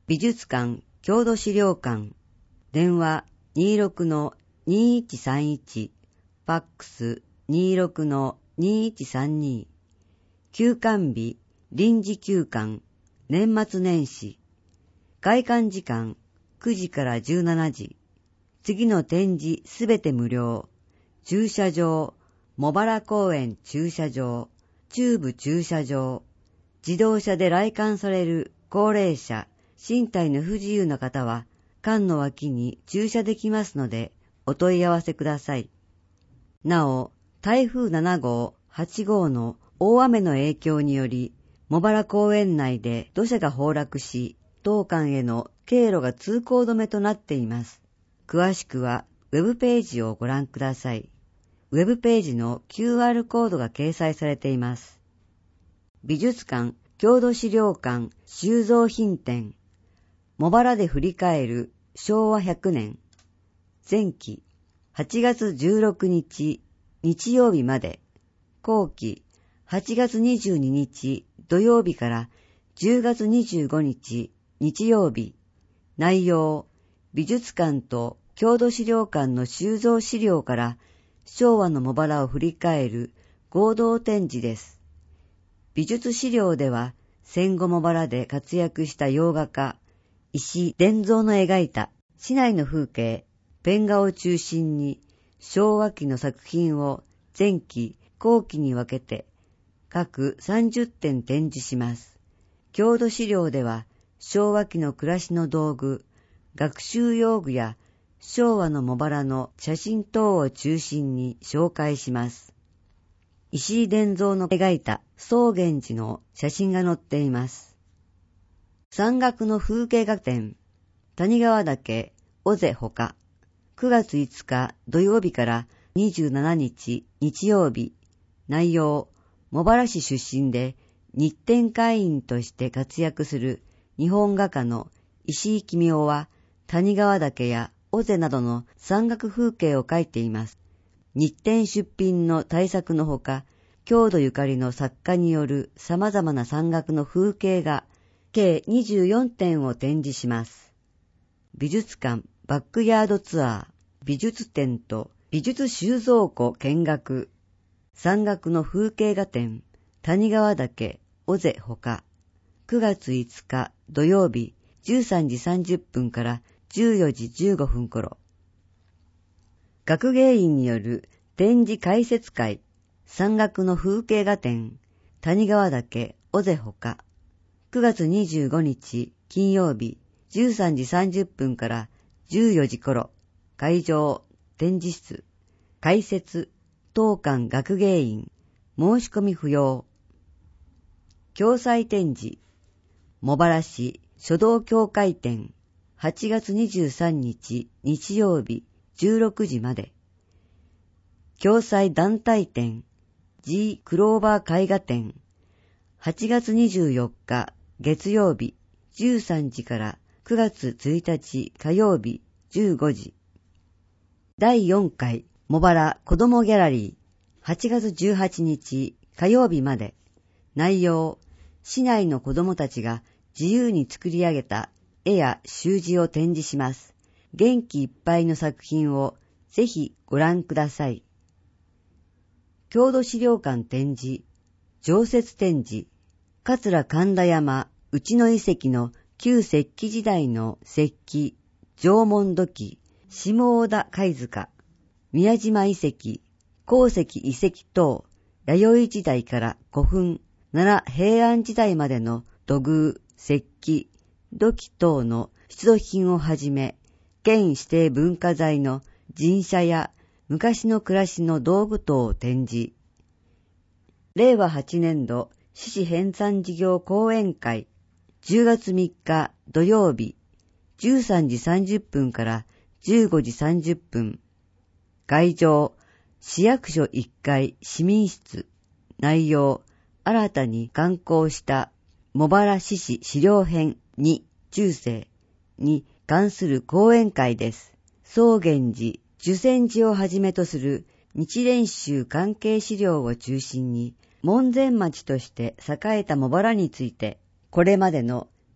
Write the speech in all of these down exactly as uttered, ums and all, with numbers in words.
美術館、郷土資料館、電話 にじゅうろくのにいちさんいち、ファックス にじゅうろくのにいちさんに、休館日、臨時休館、年末年始、開館時間くじからじゅうしちじ、次の展示すべて無料、駐車場、茂原公園駐車場、中部駐車場、自動車で来館される高齢者、身体の不自由な方は、館の脇に駐車できますので、お問い合わせください。なお、台風ななごう、はちごうの大雨の影響により、茂原公園内で土砂が崩落し、当館への経路が通行止めとなっています。詳しくは、ウェブページをご覧ください。ウェブページの キューアール コードが掲載されています。美術館、郷土資料館、収蔵品展、茂原で振り返るしょうわひゃくねん、前期、はちがつじゅうろくにち、日曜日まで、後期、はちがつにじゅうににち、土曜日からじゅうがつにじゅうごにち、日曜日、内容、美術館と郷土資料館の収蔵資料から昭和の茂原を振り返る合同展示です。美術資料では戦後茂原で活躍した洋画家、石井伝蔵の描いた市内の風景、ペン画を中心に昭和期の作品を前期、後期に分けて各さんじゅってん展示します。郷土資料では昭和期の暮らしの道具、学習用具や昭和の茂原の写真等を中心に紹介します。石井伝蔵の描いた宗源寺の写真が載っています。山岳の風景画展、谷川岳、尾瀬ほか、くがついつか土曜日からにじゅうしちにち日曜日、内容、茂原市出身で日展会員として活躍する日本画家の石井公夫は、谷川岳や尾瀬などの山岳風景を描いています。日展出品の大作のほか、郷土ゆかりの作家による様々な山岳の風景画、計にじゅうよんてんを展示します。美術館バックヤードツアー、美術展と美術収蔵庫見学、山岳の風景画展、谷川岳、尾瀬ほか、くがついつか土曜日じゅうさんじさんじゅっぷんからじゅうよじじゅうごふん頃。学芸員による展示解説会、山岳の風景画展、谷川岳、尾瀬ほか、くがつにじゅうごにち金曜日じゅうさんじさんじゅっぷんからじゅうよじ頃、会場、展示室、解説、当館学芸員、申し込み不要。共催展示、茂原市書道協会展、はちがつにじゅうさんにち日曜日じゅうろくじまで。共催団体展、G クローバー絵画展、はちがつにじゅうよっか月曜日じゅうさんじからくがつついたち火曜日じゅうごじ。だいよんかい茂原子どもギャラリー、はちがつじゅうはちにち火曜日まで。内容、市内の子どもたちが自由に作り上げた絵や習字を展示します。元気いっぱいの作品をぜひご覧ください。郷土資料館展示、常設展示、桂神田山内野遺跡の旧石器時代の石器、縄文土器、下大田貝塚、宮島遺跡、鉱石遺跡等、弥生時代から古墳、奈良平安時代までの土偶、石器、土器等の出土品をはじめ、県指定文化財の神社や昔の暮らしの道具等を展示。れいわはちねんど市史編纂事業講演会、じゅうがつみっか土曜日、じゅうさんじさんじゅっぷんからじゅうごじさんじゅっぷん。会場、市役所いっかい市民室。内容、新たに刊行した茂原市史資料編に中世に関する講演会です。宗源寺、寿泉寺をはじめとする日蓮宗関係資料を中心に門前町として栄えた茂原について、これまでの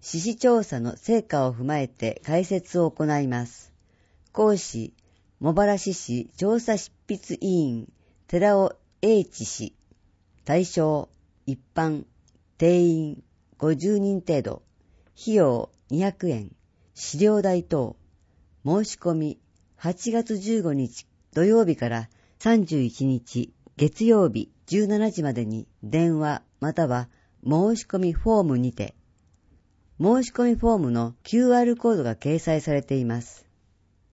市史調査の成果を踏まえて解説を行います。講師、茂原市市調査執筆委員、寺尾英知氏。対象、一般、定員ごじゅうにん程度。費用にひゃくえん。資料代等。申し込み、はちがつじゅうごにち土曜日からさんじゅういちにち月曜日じゅうしちじまでに電話または申し込みフォームにて。申し込みフォームの キューアール コードが掲載されています。